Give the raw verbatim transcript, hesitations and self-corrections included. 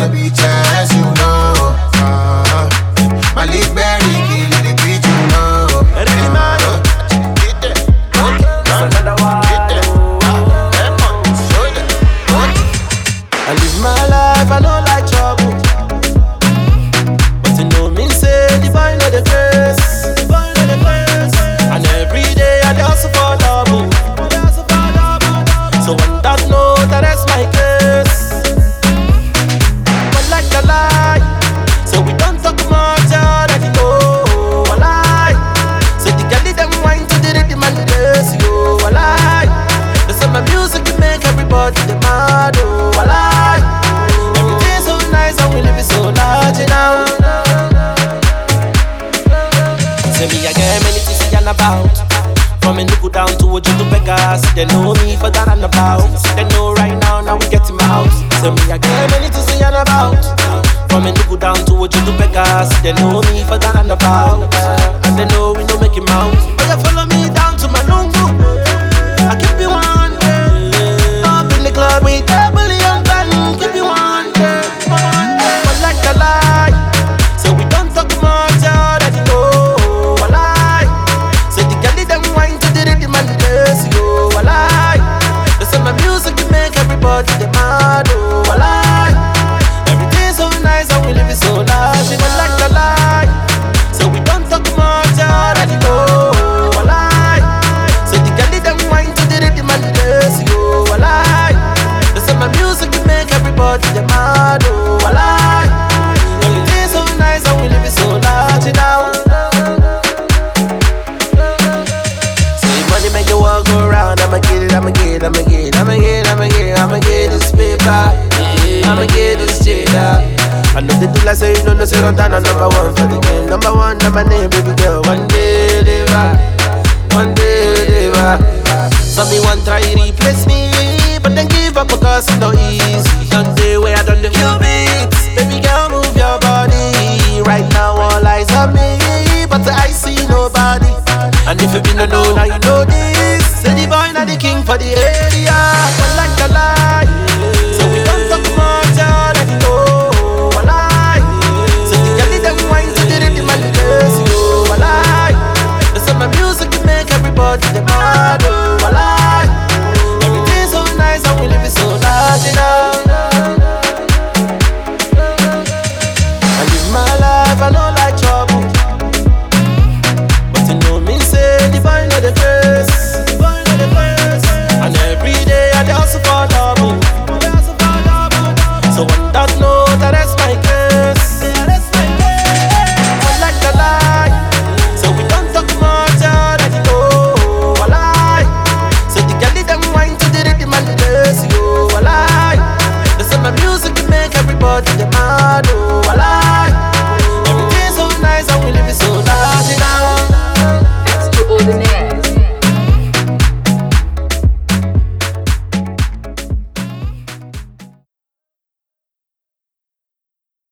the beaches, you know. Uh, my league berry, killing the beach, you know. Ready, man? I live my life, I don't like trouble. But you know me say, the boy know the face. The boy know the face. And every day I just for double. So on that note, that's my case. But like a lie, so we don't talk much, you already know. A lie. So the girl them wine to the rhythm and the bass, yo. A lie. They say my music can make everybody the mad, oh. A lie. Everything's so nice and we live it so large, you know. Say me I get many things to yarn about. From a nigga down to a to Vegas. They know me for that and about. They know right now, now we get him out. Say me I get many things to yarn about. From a nigga down to a to Vegas. They know me for that and about. And they know we don't make him out. But you follow me down to my lungu. I keep you one day. Up in the club with a billion band. Keep you one day. But like a lie. So we don't talk much, you already know. A lie. Say the girl them wine to the rhythm and the bass, yo. A lie. They say my music can make everybody the mad, oh. A lie. Everything's so nice and we live it so large. You don't like a lie. So we don't talk much, you already know. A lie. Say the girl them wine to the rhythm and the bass, yo. A lie. They say my music can make everybody the mad, oh. A lie. Everything's so nice and we live it so large, you know. Money make the world go round. I'ma get it, I'ma get it, I'ma get it, I'ma get it, I'ma get it, I'ma get this paper, I'ma get this cheddar. I know they do like say you know, no say don't turn on number one for the game. Number one, number name, baby girl. One day they va, one day they va. Some me want try replace me, but then give up because it's no easy. Done day where I done the few beats. Baby girl, move your body. Right now all eyes on me, but I see nobody. And if you been to know, now you know this. Say the boy not the king for the area. But like a lie. So we don't talk much, you already know. A lie. So the girl them wine to the rhythm and the bass, yo. A lie. They say my music can make everybody the mad, oh. A lie. Everything's so nice and we live it so large, you know. I live my life, I don't like trouble. The boy know the face, the boy know the face. And every day I just for double. So on that